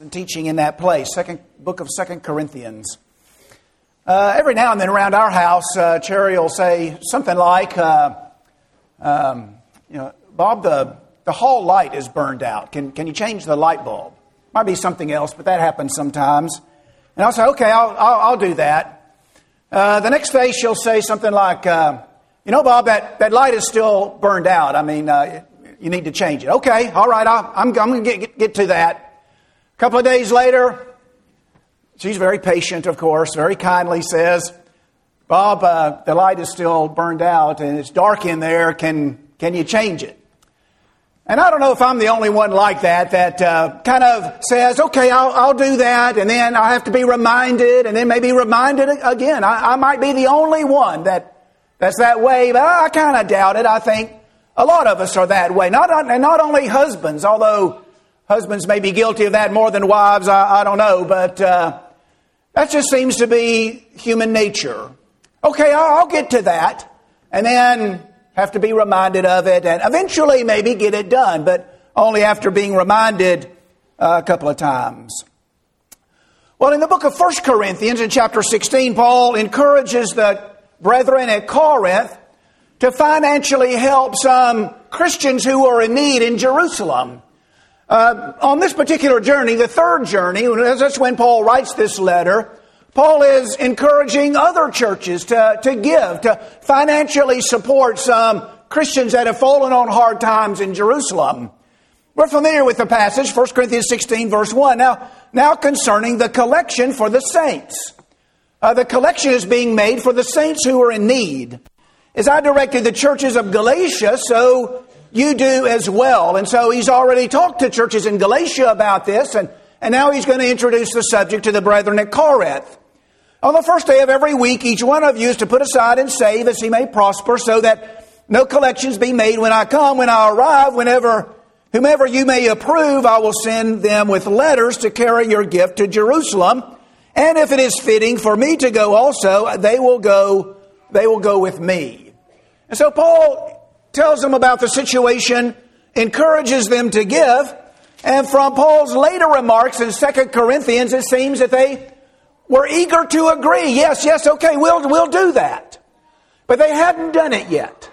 Teaching in that place, book of 2 Corinthians. Every now and then around our house, Cherry will say something like, Bob, the hall light is burned out. Can you change the light bulb? Might be something else, but that happens sometimes. And I'll say, okay, I'll do that. The next day she'll say something like, Bob, that light is still burned out. I mean, you need to change it. Okay, all right, I'm going to get to that. A couple of days later, she's very patient, of course, very kindly says, Bob, the light is still burned out and it's dark in there. Can you change it? And I don't know if I'm the only one like that kind of says, okay, I'll do that. And then I have to be reminded and then maybe reminded again. I might be the only one that's that way, but I kind of doubt it. I think a lot of us are that way. Not only husbands, although husbands may be guilty of that more than wives, I don't know, but that just seems to be human nature. Okay, I'll get to that, and then have to be reminded of it, and eventually maybe get it done, but only after being reminded a couple of times. Well, in the book of 1 Corinthians, in chapter 16, Paul encourages the brethren at Corinth to financially help some Christians who are in need in Jerusalem. On this particular journey, the third journey, that's when Paul writes this letter, Paul is encouraging other churches to give, to financially support some Christians that have fallen on hard times in Jerusalem. We're familiar with the passage, 1 Corinthians 16, verse 1. Now concerning the collection for the saints. The collection is being made for the saints who are in need. As I directed the churches of Galatia, so you do as well. And so he's already talked to churches in Galatia about this, and now he's going to introduce the subject to the brethren at Corinth. On the first day of every week, each one of you is to put aside and save as he may prosper, so that no collections be made when I come. When I arrive, whomever you may approve, I will send them with letters to carry your gift to Jerusalem. And if it is fitting for me to go also, they will go with me. And so Paul tells them about the situation, encourages them to give, and from Paul's later remarks in 2 Corinthians, it seems that they were eager to agree. Yes, okay, we'll do that. But they hadn't done it yet.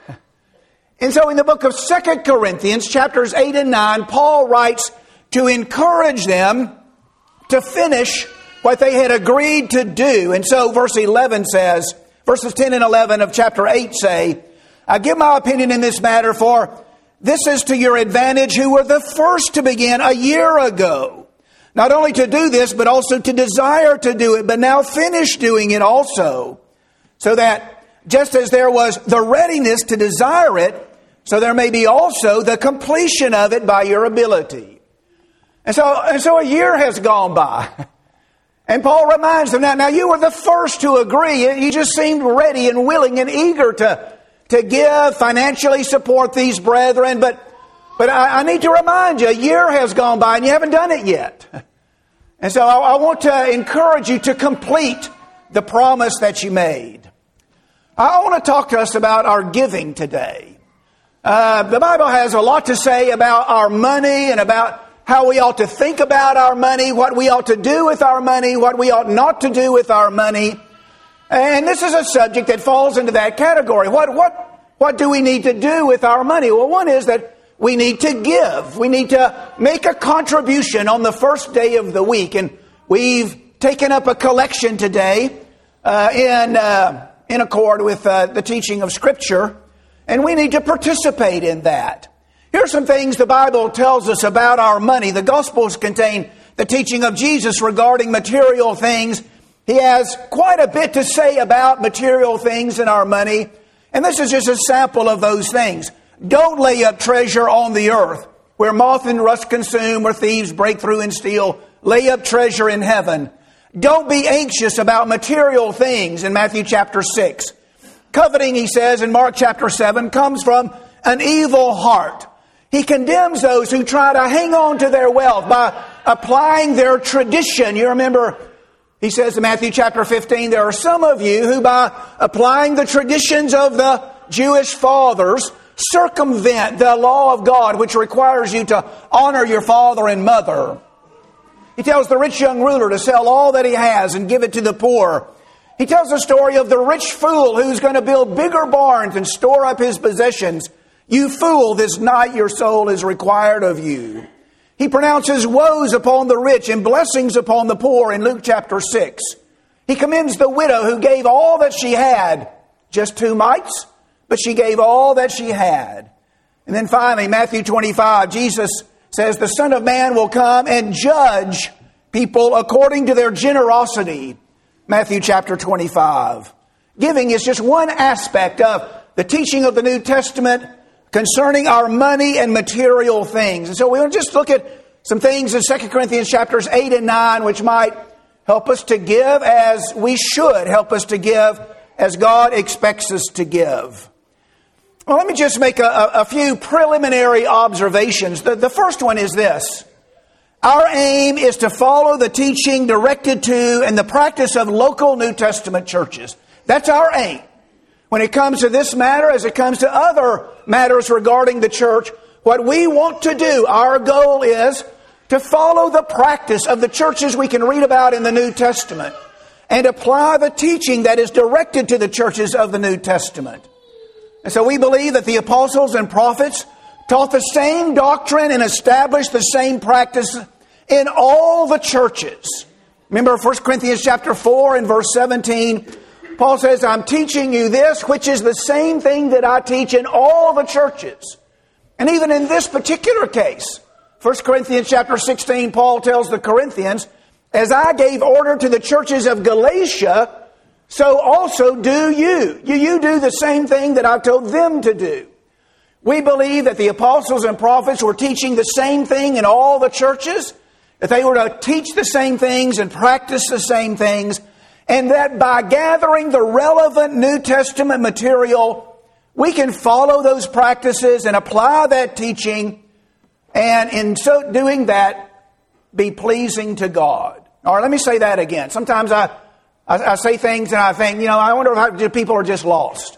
And so in the book of 2 Corinthians, chapters 8 and 9, Paul writes to encourage them to finish what they had agreed to do. And so verse 11 says, verses 10 and 11 of chapter 8 say, I give my opinion in this matter, for this is to your advantage who were the first to begin a year ago. Not only to do this, but also to desire to do it, but now finish doing it also. So that just as there was the readiness to desire it, so there may be also the completion of it by your ability. And so a year has gone by. And Paul reminds them, now you were the first to agree. You just seemed ready and willing and eager to give, financially support these brethren. But I need to remind you, a year has gone by and you haven't done it yet. And so I want to encourage you to complete the promise that you made. I want to talk to us about our giving today. The Bible has a lot to say about our money and about how we ought to think about our money, what we ought to do with our money, what we ought not to do with our money. And this is a subject that falls into that category. What do we need to do with our money? Well, one is that we need to give. We need to make a contribution on the first day of the week. And we've taken up a collection today in accord with the teaching of Scripture. And we need to participate in that. Here are some things the Bible tells us about our money. The Gospels contain the teaching of Jesus regarding material things. He has quite a bit to say about material things and our money. And this is just a sample of those things. Don't lay up treasure on the earth, where moth and rust consume, where thieves break through and steal. Lay up treasure in heaven. Don't be anxious about material things in Matthew chapter 6. Coveting, he says in Mark chapter 7, comes from an evil heart. He condemns those who try to hang on to their wealth by applying their tradition. You remember, he says in Matthew chapter 15, there are some of you who by applying the traditions of the Jewish fathers circumvent the law of God, which requires you to honor your father and mother. He tells the rich young ruler to sell all that he has and give it to the poor. He tells the story of the rich fool who's going to build bigger barns and store up his possessions. You fool, this night your soul is required of you. He pronounces woes upon the rich and blessings upon the poor in Luke chapter 6. He commends the widow who gave all that she had, just 2 mites, but she gave all that she had. And then finally, Matthew 25, Jesus says the Son of Man will come and judge people according to their generosity. Matthew chapter 25. Giving is just one aspect of the teaching of the New Testament concerning our money and material things. And so we'll just look at some things in 2 Corinthians chapters 8 and 9 which might help us to give as we should, help us to give as God expects us to give. Well, let me just make a few preliminary observations. The first one is this. Our aim is to follow the teaching directed to and the practice of local New Testament churches. That's our aim. When it comes to this matter, as it comes to other matters regarding the church, what we want to do, our goal is to follow the practice of the churches we can read about in the New Testament and apply the teaching that is directed to the churches of the New Testament. And so we believe that the apostles and prophets taught the same doctrine and established the same practice in all the churches. Remember 1 Corinthians chapter 4 and verse 17, Paul says, I'm teaching you this, which is the same thing that I teach in all the churches. And even in this particular case, 1 Corinthians chapter 16, Paul tells the Corinthians, as I gave order to the churches of Galatia, so also do you. You do the same thing that I told them to do. We believe that the apostles and prophets were teaching the same thing in all the churches, that they were to teach the same things and practice the same things, and that by gathering the relevant New Testament material, we can follow those practices and apply that teaching, and in so doing that, be pleasing to God. All right, let me say that again. Sometimes I say things and I think, I wonder if people are just lost.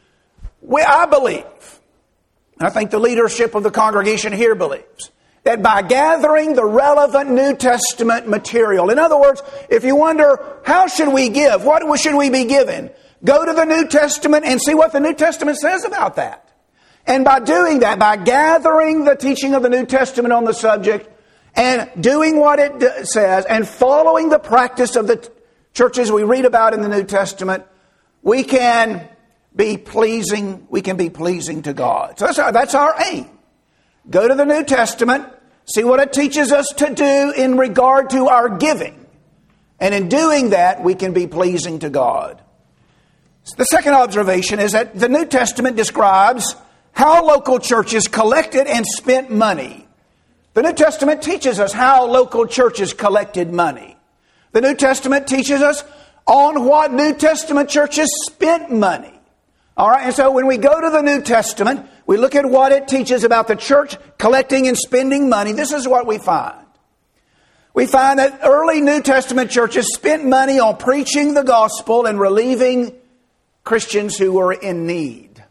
I believe, I think the leadership of the congregation here believes, that by gathering the relevant New Testament material, in other words, if you wonder, how should we give? What should we be giving? Go to the New Testament and see what the New Testament says about that. And by doing that, by gathering the teaching of the New Testament on the subject and doing what it says and following the practice of the churches we read about in the New Testament, we can be pleasing to God. So that's our aim. Go to the New Testament, see what it teaches us to do in regard to our giving. And in doing that, we can be pleasing to God. The second observation is that the New Testament describes how local churches collected and spent money. The New Testament teaches us how local churches collected money. The New Testament teaches us on what New Testament churches spent money. All right, and so when we go to the New Testament, we look at what it teaches about the church collecting and spending money. This is what we find. We find that early New Testament churches spent money on preaching the gospel and relieving Christians who were in need.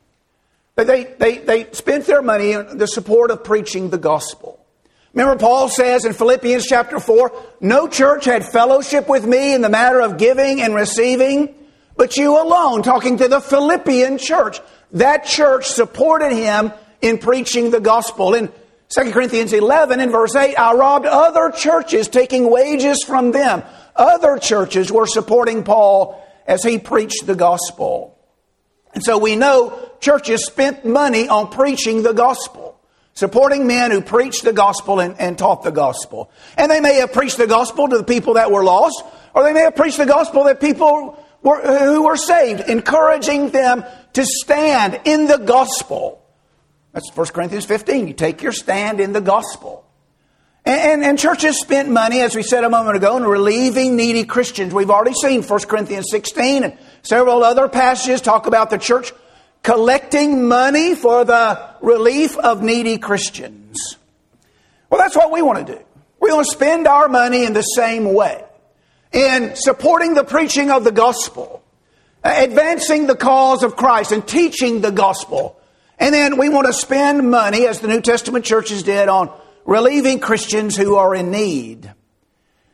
They spent their money in the support of preaching the gospel. Remember, Paul says in Philippians chapter 4, no church had fellowship with me in the matter of giving and receiving, but you alone, talking to the Philippian church. That church supported him in preaching the gospel. In 2 Corinthians 11 and verse 8, I robbed other churches, taking wages from them. Other churches were supporting Paul as he preached the gospel. And so we know churches spent money on preaching the gospel, supporting men who preached the gospel and taught the gospel. And they may have preached the gospel to the people that were lost, or they may have preached the gospel to people who were saved, encouraging them to stand in the gospel. That's 1 Corinthians 15. You take your stand in the gospel. And churches spent money, as we said a moment ago, in relieving needy Christians. We've already seen 1 Corinthians 16 and several other passages talk about the church collecting money for the relief of needy Christians. Well, that's what we want to do. We want to spend our money in the same way, in supporting the preaching of the gospel, advancing the cause of Christ and teaching the gospel. And then we want to spend money, as the New Testament churches did, on relieving Christians who are in need.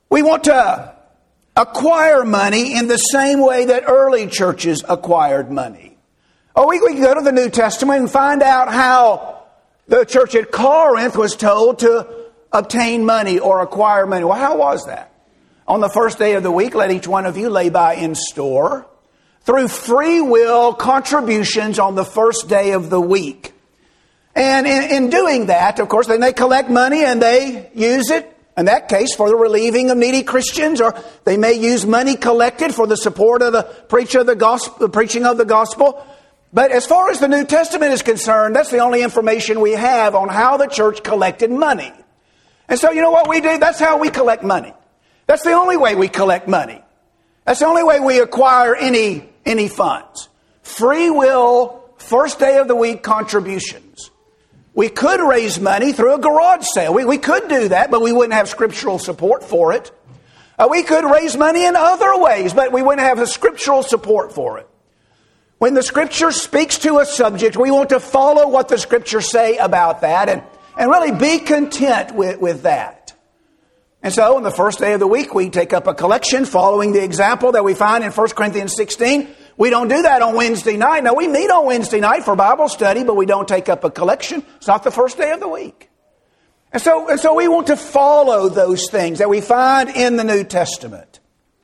We want to acquire money in the same way that early churches acquired money. Or we can go to the New Testament and find out how the church at Corinth was told to obtain money or acquire money. Well, how was that? On the first day of the week, let each one of you lay by in store through free will contributions on the first day of the week. And in doing that, of course, then they collect money and they use it, in that case, for the relieving of needy Christians, or they may use money collected for the support of the preaching of the gospel. But as far as the New Testament is concerned, that's the only information we have on how the church collected money. And so you know what we do? That's how we collect money. That's the only way we collect money. That's the only way we acquire any funds. Free will, first day of the week contributions. We could raise money through a garage sale. We could do that, but we wouldn't have scriptural support for it. We could raise money in other ways, but we wouldn't have a scriptural support for it. When the Scripture speaks to a subject, we want to follow what the Scriptures say about that and really be content with that. And so on the first day of the week, we take up a collection following the example that we find in 1 Corinthians 16. We don't do that on Wednesday night. Now, we meet on Wednesday night for Bible study, but we don't take up a collection. It's not the first day of the week. And so we want to follow those things that we find in the New Testament.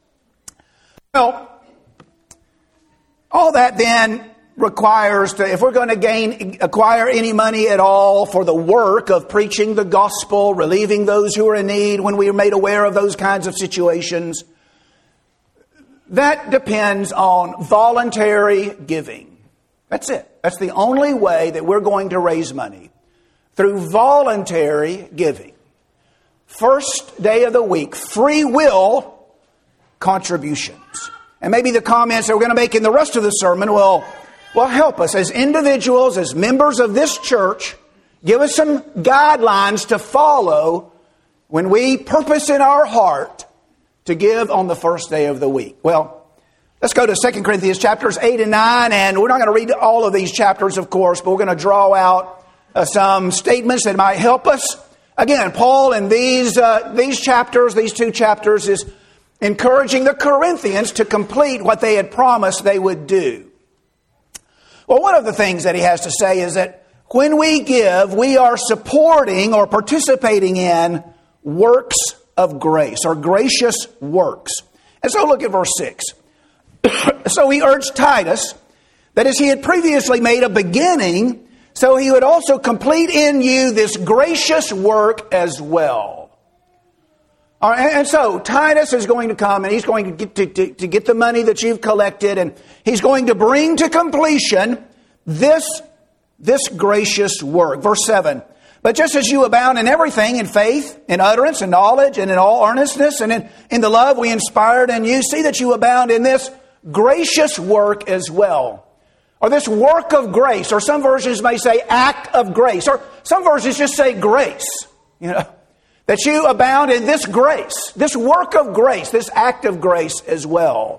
Well, all that then requires, if we're going to acquire any money at all for the work of preaching the gospel, relieving those who are in need when we are made aware of those kinds of situations, that depends on voluntary giving. That's it. That's the only way that we're going to raise money, through voluntary giving. First day of the week, free will contributions. And maybe the comments that we're going to make in the rest of the sermon will help us as individuals, as members of this church, give us some guidelines to follow when we purpose in our heart to give on the first day of the week. Well, let's go to 2 Corinthians chapters 8 and 9, and we're not going to read all of these chapters, of course, but we're going to draw out some statements that might help us. Again, Paul in these chapters, these two chapters, is encouraging the Corinthians to complete what they had promised they would do. Well, one of the things that he has to say is that when we give, we are supporting or participating in works of grace, or gracious works. And so look at verse 6. So he urged Titus that as he had previously made a beginning, so he would also complete in you this gracious work as well. All right, and so Titus is going to come and he's going to get the money that you've collected, and he's going to bring to completion this gracious work. Verse 7. But just as you abound in everything, in faith, in utterance, in knowledge, and in all earnestness, and in the love we inspired in you, see that you abound in this gracious work as well. Or this work of grace, or some versions may say act of grace, or some versions just say grace. That you abound in this grace, this work of grace, this act of grace as well.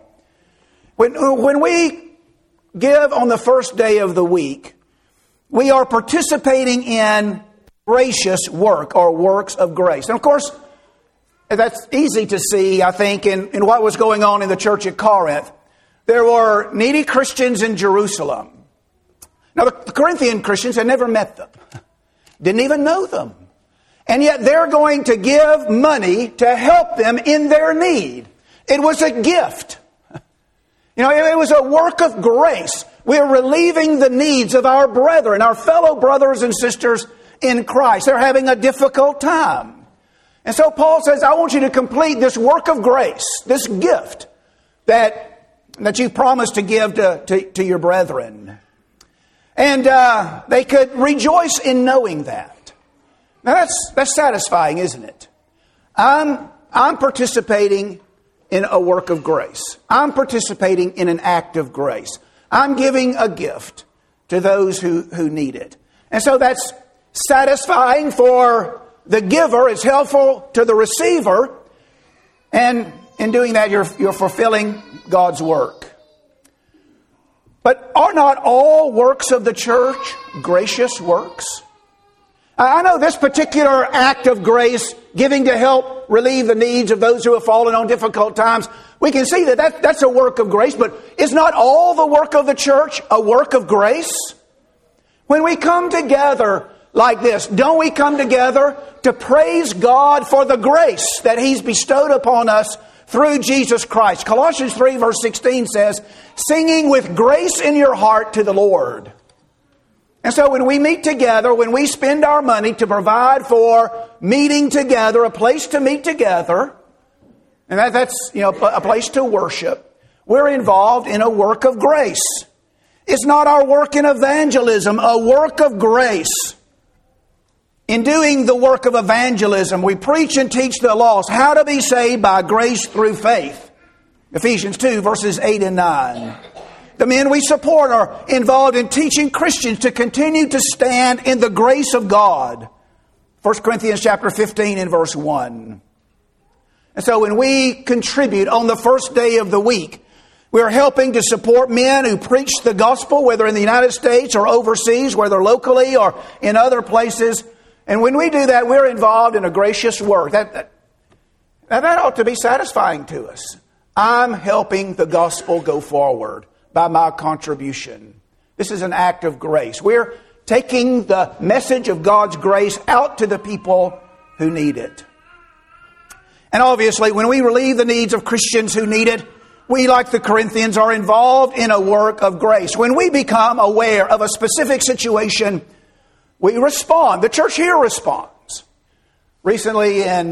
When we give on the first day of the week, we are participating in gracious work or works of grace. And of course, that's easy to see, I think, in what was going on in the church at Corinth. There were needy Christians in Jerusalem. Now, the Corinthian Christians had never met them, didn't even know them. And yet they're going to give money to help them in their need. It was a gift. It was a work of grace. We're relieving the needs of our brethren, our fellow brothers and sisters in Christ. They're having a difficult time. And so Paul says, I want you to complete this work of grace, this gift that you promised to give to your brethren. And they could rejoice in knowing that. Now that's satisfying, isn't it? I'm participating in a work of grace. I'm participating in an act of grace. I'm giving a gift to those who need it. And so that's satisfying for the giver. It's helpful to the receiver. And in doing that, you're fulfilling God's work. But are not all works of the church gracious works? I know this particular act of grace giving to help relieve the needs of those who have fallen on difficult times. We can see that's a work of grace, but is not all the work of the church a work of grace? When we come together like this, don't we come together to praise God for the grace that He's bestowed upon us through Jesus Christ? Colossians 3 verse 16 says, singing with grace in your heart to the Lord. And so when we meet together, when we spend our money to provide for meeting together, a place to meet together, and that's a place to worship, we're involved in a work of grace. It's not our work in evangelism, a work of grace. In doing the work of evangelism, we preach and teach the lost how to be saved by grace through faith. Ephesians 2 verses 8 and 9. The men we support are involved in teaching Christians to continue to stand in the grace of God. 1 Corinthians chapter 15 and verse 1. And so when we contribute on the first day of the week, we're helping to support men who preach the gospel, whether in the United States or overseas, whether locally or in other places. And when we do that, we're involved in a gracious work. That ought to be satisfying to us. I'm helping the gospel go forward by my contribution. This is an act of grace. We're taking the message of God's grace out to the people who need it. And obviously, when we relieve the needs of Christians who need it, we, like the Corinthians, are involved in a work of grace. When we become aware of a specific situation, we respond. The church here responds. Recently, when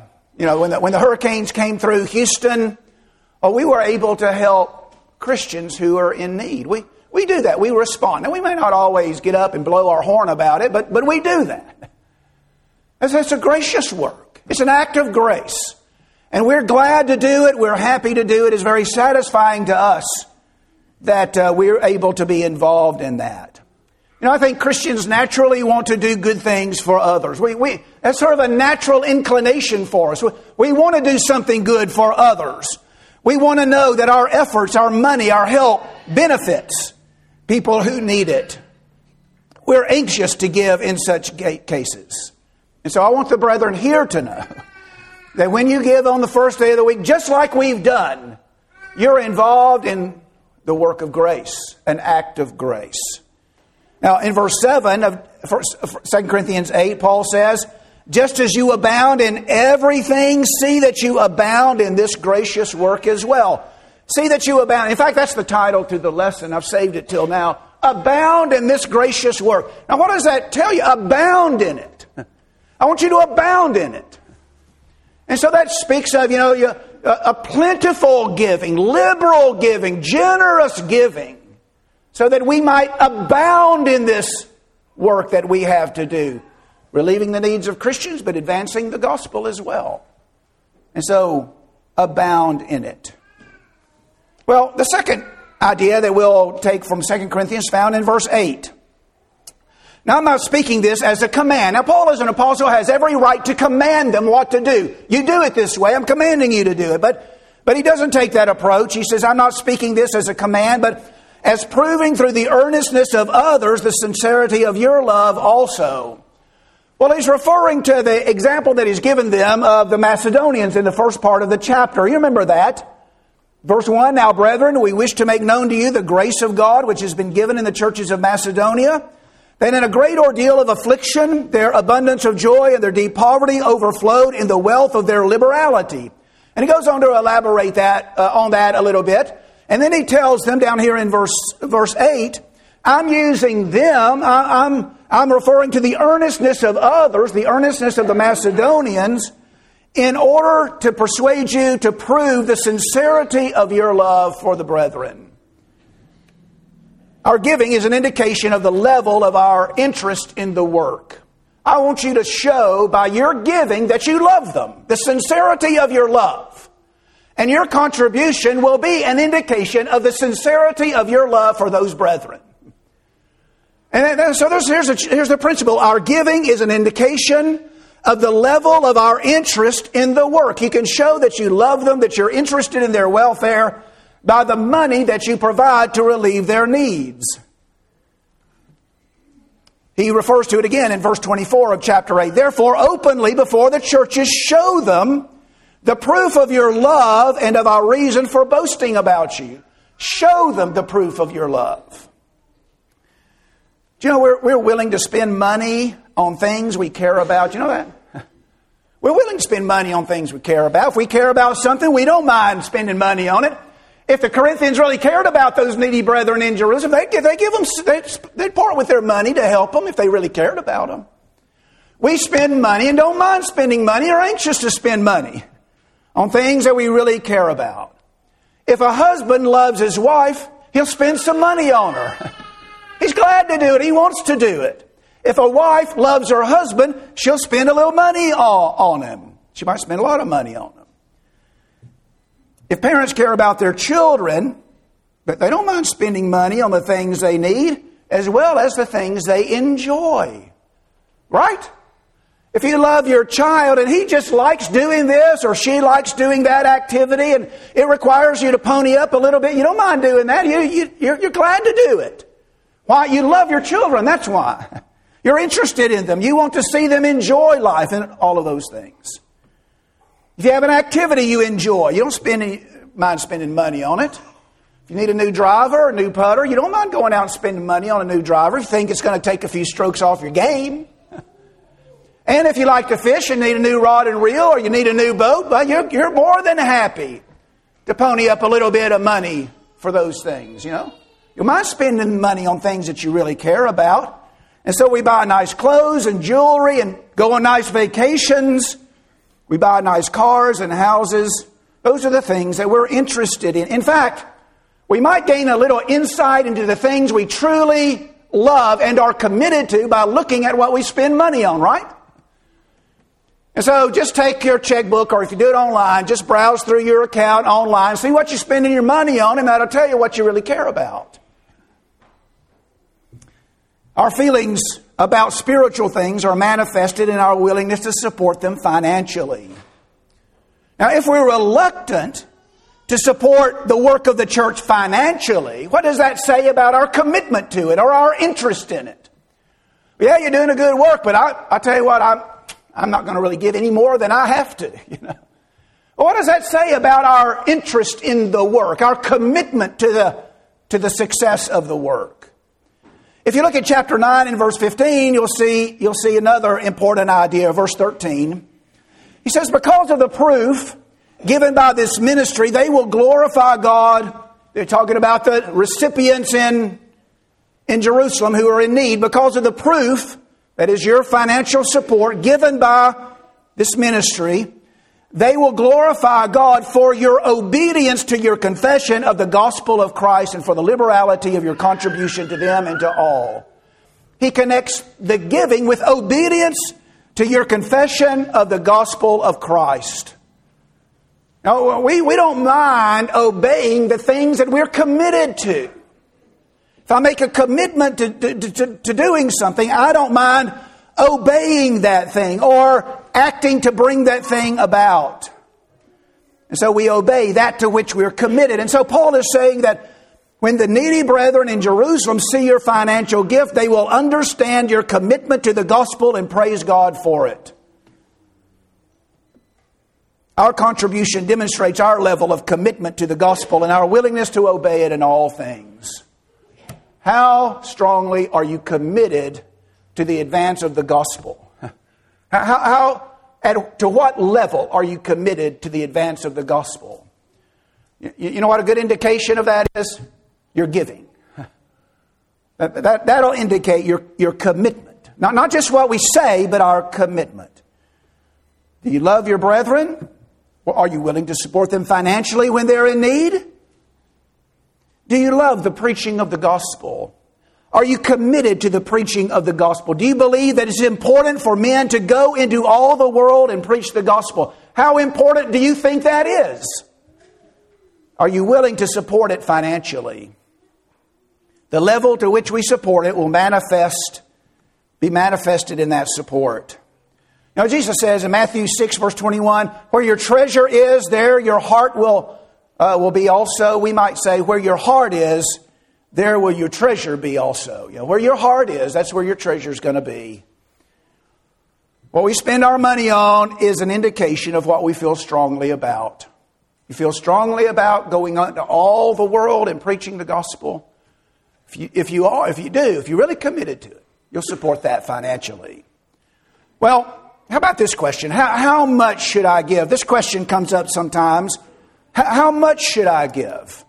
the hurricanes came through Houston, we were able to help Christians who are in need. We do that. We respond. Now, we may not always get up and blow our horn about it, but we do that. It's a gracious work. It's an act of grace. And we're glad to do it. We're happy to do it. It's very satisfying to us that we're able to be involved in that. I think Christians naturally want to do good things for others. That's sort of a natural inclination for us. We want to do something good for others. We want to know that our efforts, our money, our help benefits people who need it. We're anxious to give in such cases. And so I want the brethren here to know that when you give on the first day of the week, just like we've done, you're involved in the work of grace, an act of grace. Now, in verse 7 of 2 Corinthians 8, Paul says, just as you abound in everything, see that you abound in this gracious work as well. See that you abound. In fact, that's the title to the lesson. I've saved it till now. Abound in this gracious work. Now, what does that tell you? Abound in it. I want you to abound in it. And so that speaks of, a plentiful giving, liberal giving, generous giving, so that we might abound in this work that we have to do. Relieving the needs of Christians, but advancing the gospel as well. And so, abound in it. Well, the second idea that we'll take from 2 Corinthians found in verse 8. Now, I'm not speaking this as a command. Now, Paul as an apostle has every right to command them what to do. You do it this way. I'm commanding you to do it. But he doesn't take that approach. He says, I'm not speaking this as a command, but as proving through the earnestness of others the sincerity of your love also. Well, he's referring to the example that he's given them of the Macedonians in the first part of the chapter. You remember that? Verse 1, now, brethren, we wish to make known to you the grace of God which has been given in the churches of Macedonia, that in a great ordeal of affliction, their abundance of joy and their deep poverty overflowed in the wealth of their liberality. And he goes on to elaborate on that a little bit. And then he tells them down here in verse 8, I'm using them, I'm referring to the earnestness of others, the earnestness of the Macedonians, in order to persuade you to prove the sincerity of your love for the brethren. Our giving is an indication of the level of our interest in the work. I want you to show by your giving that you love them, the sincerity of your love. And your contribution will be an indication of the sincerity of your love for those brethren. And so here's the principle. Our giving is an indication of the level of our interest in the work. You can show that you love them, that you're interested in their welfare by the money that you provide to relieve their needs. He refers to it again in verse 24 of chapter 8. Therefore, openly before the churches, show them the proof of your love and of our reason for boasting about you. Show them the proof of your love. Do you know we're willing to spend money on things we care about? Do you know that? We're willing to spend money on things we care about. If we care about something, we don't mind spending money on it. If the Corinthians really cared about those needy brethren in Jerusalem, they'd part with their money to help them if they really cared about them. We spend money and don't mind spending money or anxious to spend money on things that we really care about. If a husband loves his wife, he'll spend some money on her. He's glad to do it. He wants to do it. If a wife loves her husband, she'll spend a little money on him. She might spend a lot of money on him. If parents care about their children, but they don't mind spending money on the things they need as well as the things they enjoy. Right? If you love your child and he just likes doing this or she likes doing that activity and it requires you to pony up a little bit, you don't mind doing that. You're glad to do it. Why? You love your children, that's why. You're interested in them. You want to see them enjoy life and all of those things. If you have an activity you enjoy, you don't mind spending money on it. If you need a new driver, a new putter, you don't mind going out and spending money on a new driver. You think it's going to take a few strokes off your game. And if you like to fish and need a new rod and reel or you need a new boat, well, you're more than happy to pony up a little bit of money for those things, you know. You mind spending money on things that you really care about. And so we buy nice clothes and jewelry and go on nice vacations. We buy nice cars and houses. Those are the things that we're interested in. In fact, we might gain a little insight into the things we truly love and are committed to by looking at what we spend money on, right? And so just take your checkbook, or if you do it online, just browse through your account online, see what you're spending your money on, and that'll tell you what you really care about. Our feelings about spiritual things are manifested in our willingness to support them financially. Now, if we're reluctant to support the work of the church financially, what does that say about our commitment to it or our interest in it? Yeah, you're doing a good work, but I tell you what, I'm not going to really give any more than I have to. You know? Well, what does that say about our interest in the work, our commitment to the success of the work? If you look at chapter 9 and verse 15, you'll see another important idea. Verse 13. He says, because of the proof given by this ministry, they will glorify God. They're talking about the recipients in Jerusalem who are in need. Because of the proof, that is your financial support given by this ministry, they will glorify God for your obedience to your confession of the gospel of Christ and for the liberality of your contribution to them and to all. He connects the giving with obedience to your confession of the gospel of Christ. Now, we don't mind obeying the things that we're committed to. If I make a commitment to doing something, I don't mind obeying that thing or acting to bring that thing about. And so we obey that to which we're committed. And so Paul is saying that when the needy brethren in Jerusalem see your financial gift, they will understand your commitment to the gospel and praise God for it. Our contribution demonstrates our level of commitment to the gospel and our willingness to obey it in all things. How strongly are you committed to the advance of the gospel? To what level are you committed to the advance of the gospel? You know what a good indication of that is? Your giving. That'll indicate your commitment. Not just what we say, but our commitment. Do you love your brethren? Or are you willing to support them financially when they're in need? Do you love the preaching of the gospel? Are you committed to the preaching of the gospel? Do you believe that it's important for men to go into all the world and preach the gospel? How important do you think that is? Are you willing to support it financially? The level to which we support it will be manifested in that support. Now, Jesus says in Matthew 6, verse 21, where your treasure is, there your heart will be also. We might say, where your heart is, there will your treasure be also. Where your heart is, that's where your treasure is going to be. What we spend our money on is an indication of what we feel strongly about. You feel strongly about going into all the world and preaching the gospel? If you do, if you're really committed to it, you'll support that financially. Well, how about this question? How much should I give? This question comes up sometimes. How much should I give?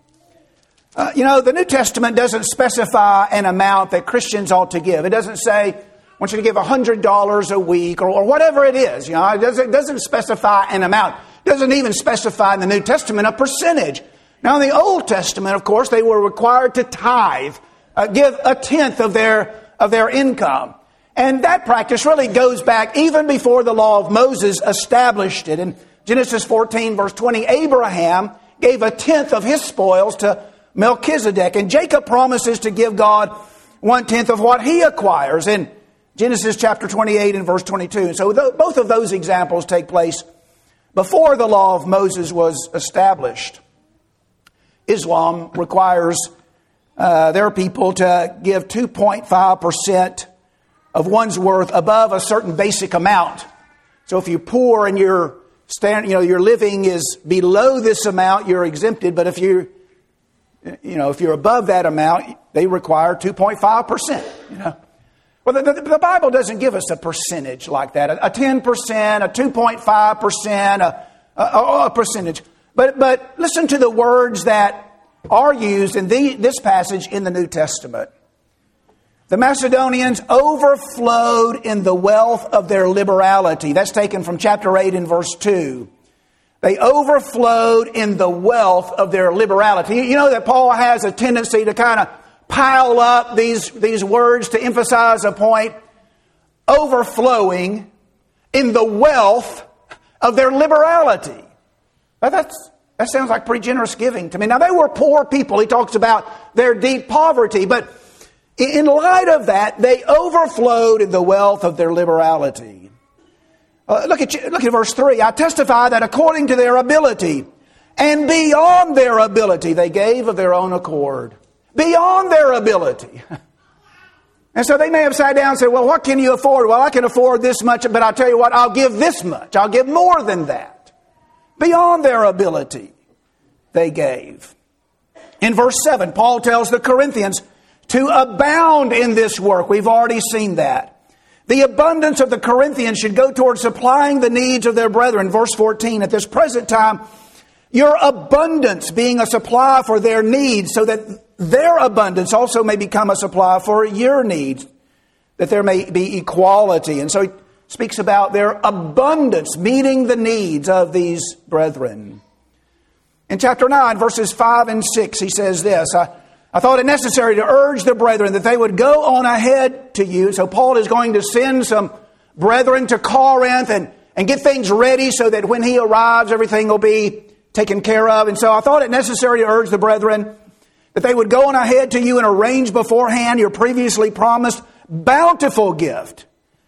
The New Testament doesn't specify an amount that Christians ought to give. It doesn't say, I want you to give $100 a week or whatever it is. It doesn't specify an amount. It doesn't even specify in the New Testament a percentage. Now, in the Old Testament, of course, they were required to tithe, give a tenth of their income. And that practice really goes back even before the law of Moses established it. In Genesis 14, verse 20, Abraham gave a tenth of his spoils to Melchizedek. And Jacob promises to give God 1/10 of what he acquires in Genesis chapter 28 and verse 22. And so both of those examples take place before the law of Moses was established. Islam requires their people to give 2.5% of one's worth above a certain basic amount. So if you're poor and your living is below this amount, you're exempted. But if you're above that amount, they require 2.5%. Well, the Bible doesn't give us a percentage like that, a 10%, a 2.5%, a percentage. But listen to the words that are used in this passage in the New Testament. The Macedonians overflowed in the wealth of their liberality. That's taken from chapter 8 and verse 2. They overflowed in the wealth of their liberality. You know that Paul has a tendency to kind of pile up these words to emphasize a point. Overflowing in the wealth of their liberality. That sounds like pretty generous giving to me. Now, they were poor people. He talks about their deep poverty. But in light of that, they overflowed in the wealth of their liberality. Look at verse 3. I testify that according to their ability and beyond their ability, they gave of their own accord. Beyond their ability. And so they may have sat down and said, well, what can you afford? Well, I can afford this much, but I'll tell you what, I'll give this much. I'll give more than that. Beyond their ability, they gave. In verse 7, Paul tells the Corinthians to abound in this work. We've already seen that. The abundance of the Corinthians should go towards supplying the needs of their brethren. Verse 14, at this present time, your abundance being a supply for their needs, so that their abundance also may become a supply for your needs, that there may be equality. And so he speaks about their abundance meeting the needs of these brethren. In chapter 9, verses 5 and 6, he says this, I thought it necessary to urge the brethren that they would go on ahead to you. So Paul is going to send some brethren to Corinth and get things ready so that when he arrives, everything will be taken care of. And so I thought it necessary to urge the brethren that they would go on ahead to you and arrange beforehand your previously promised bountiful gift,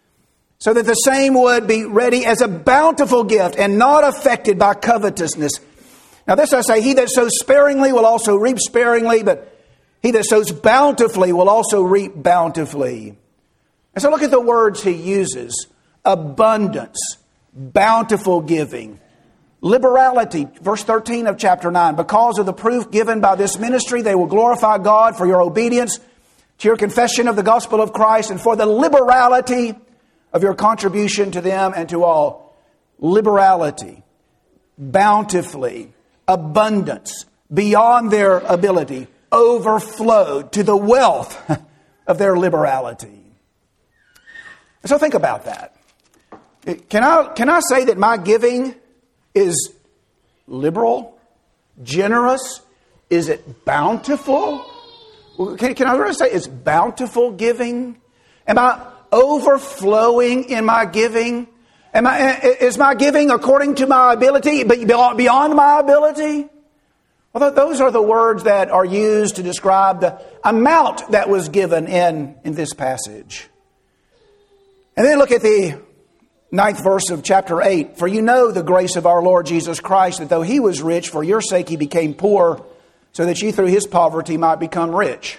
so that the same would be ready as a bountiful gift and not affected by covetousness. Now this I say, he that sows sparingly will also reap sparingly, but he that sows bountifully will also reap bountifully. And so look at the words he uses. Abundance, bountiful giving, liberality. Verse 13 of chapter 9. Because of the proof given by this ministry, they will glorify God for your obedience to your confession of the gospel of Christ and for the liberality of your contribution to them and to all. Liberality, bountifully, abundance, beyond their ability, overflowed to the wealth of their liberality. So think about that. Can I say that my giving is liberal, generous? Is it bountiful? Can I really say it's bountiful giving? Am I overflowing in my giving? Is my giving according to my ability, but beyond my ability? Well, those are the words that are used to describe the amount that was given in this passage. And then look at the 9th verse of chapter 8. For you know the grace of our Lord Jesus Christ, that though he was rich, for your sake he became poor, so that you through his poverty might become rich.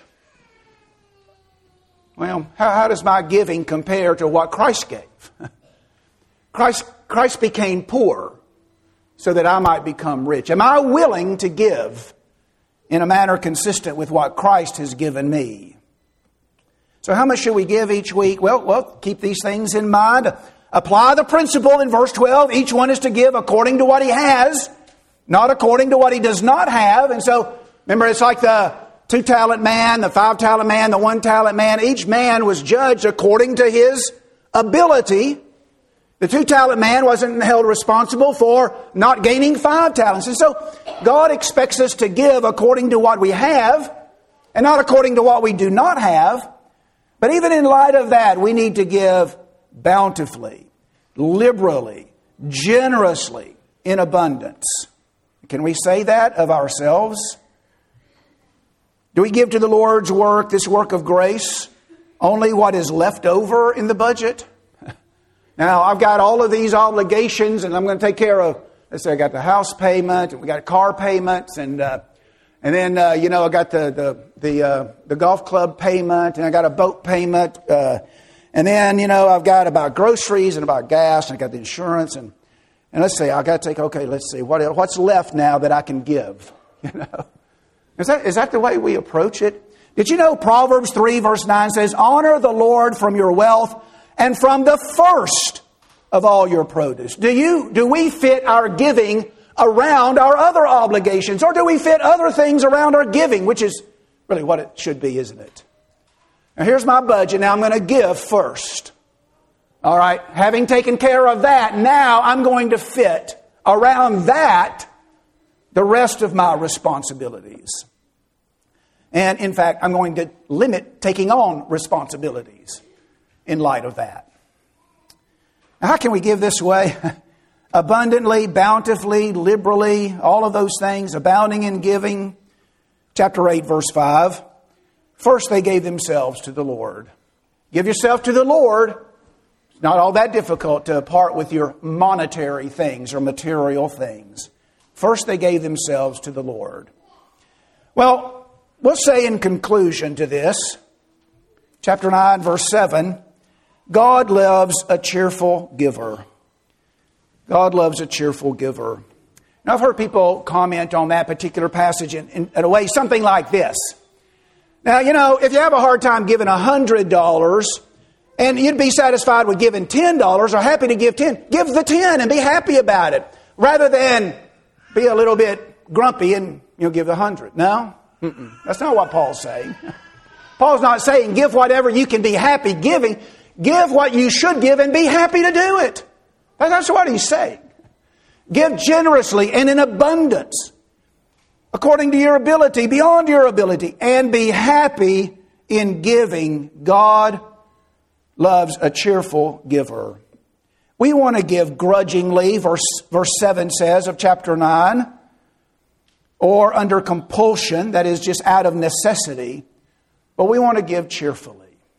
Well, how does my giving compare to what Christ gave? Christ became poor so that I might become rich. Am I willing to give in a manner consistent with what Christ has given me? So how much should we give each week? Well, keep these things in mind. Apply the principle in verse 12. Each one is to give according to what he has, not according to what he does not have. And so, remember, it's like the 2-talent man, the 5-talent man, the 1-talent man. Each man was judged according to his ability. The 2-talent man wasn't held responsible for not gaining 5 talents. And so God expects us to give according to what we have and not according to what we do not have. But even in light of that, we need to give bountifully, liberally, generously, in abundance. Can we say that of ourselves? Do we give to the Lord's work, this work of grace, only what is left over in the budget? Now, I've got all of these obligations, and I'm going to take care of, let's say I got the house payment, and we got car payments, and then, I got the golf club payment, and I got a boat payment, and then, I've got about groceries and about gas, and I got the insurance, and let's say I got to take, let's see, what's left now that I can give, Is that the way we approach it? Did you know Proverbs 3 verse 9 says, honor the Lord from your wealth and from the first of all your produce. Do we fit our giving around our other obligations, or do we fit other things around our giving, which is really what it should be, isn't it? Now here's my budget. Now I'm going to give first. All right. Having taken care of that, now I'm going to fit around that the rest of my responsibilities. And in fact, I'm going to limit taking on responsibilities in light of that. Now, how can we give this way? Abundantly, bountifully, liberally, all of those things, abounding in giving. Chapter 8, verse 5. First, they gave themselves to the Lord. Give yourself to the Lord. It's not all that difficult to part with your monetary things or material things. First, they gave themselves to the Lord. Well, we'll say in conclusion to this, chapter 9, verse 7, God loves a cheerful giver. God loves a cheerful giver. Now, I've heard people comment on that particular passage in a way, something like this. Now, if you have a hard time giving $100 and you'd be satisfied with giving $10 or happy to give 10, give the 10 and be happy about it rather than be a little bit grumpy and give the 100. No, that's not what Paul's saying. Paul's not saying give whatever you can be happy giving. Give what you should give and be happy to do it. That's what he's saying. Give generously and in abundance, according to your ability, beyond your ability, and be happy in giving. God loves a cheerful giver. We want to give grudgingly, verse 7 says of chapter 9, or under compulsion, that is just out of necessity, but we want to give cheerfully.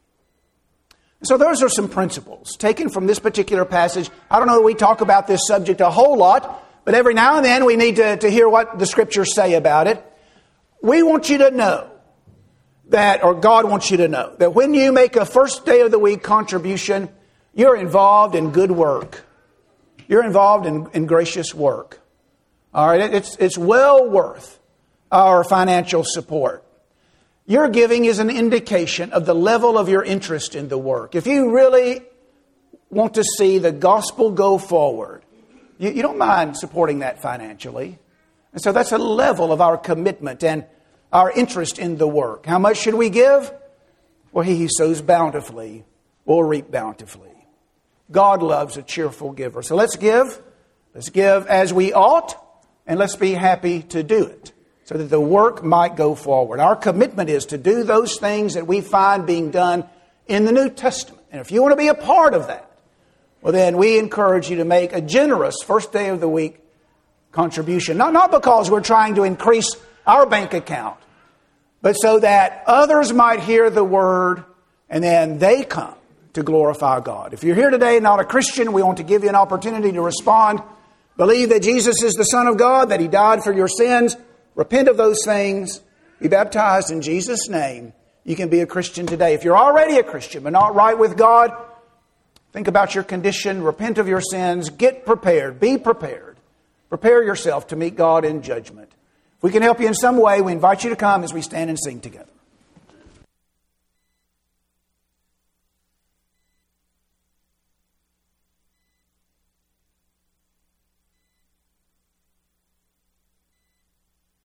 So those are some principles taken from this particular passage. I don't know that we talk about this subject a whole lot, but every now and then we need to hear what the Scriptures say about it. We want you to know that, or God wants you to know, that when you make a first day of the week contribution, you're involved in good work. You're involved in gracious work. All right, it's well worth our financial support. Your giving is an indication of the level of your interest in the work. If you really want to see the gospel go forward, you don't mind supporting that financially. And so that's a level of our commitment and our interest in the work. How much should we give? Well, he who sows bountifully will reap bountifully. God loves a cheerful giver. So let's give. Let's give as we ought, and let's be happy to do it so that the work might go forward. Our commitment is to do those things that we find being done in the New Testament. And if you want to be a part of that, well, then we encourage you to make a generous first day of the week contribution. Not because we're trying to increase our bank account, but so that others might hear the word and then they come to glorify God. If you're here today not a Christian, we want to give you an opportunity to respond. Believe that Jesus is the Son of God, that He died for your sins, repent of those things, be baptized in Jesus' name. You can be a Christian today. If you're already a Christian but not right with God, think about your condition, repent of your sins, get prepared, be prepared. Prepare yourself to meet God in judgment. If we can help you in some way, we invite you to come as we stand and sing together.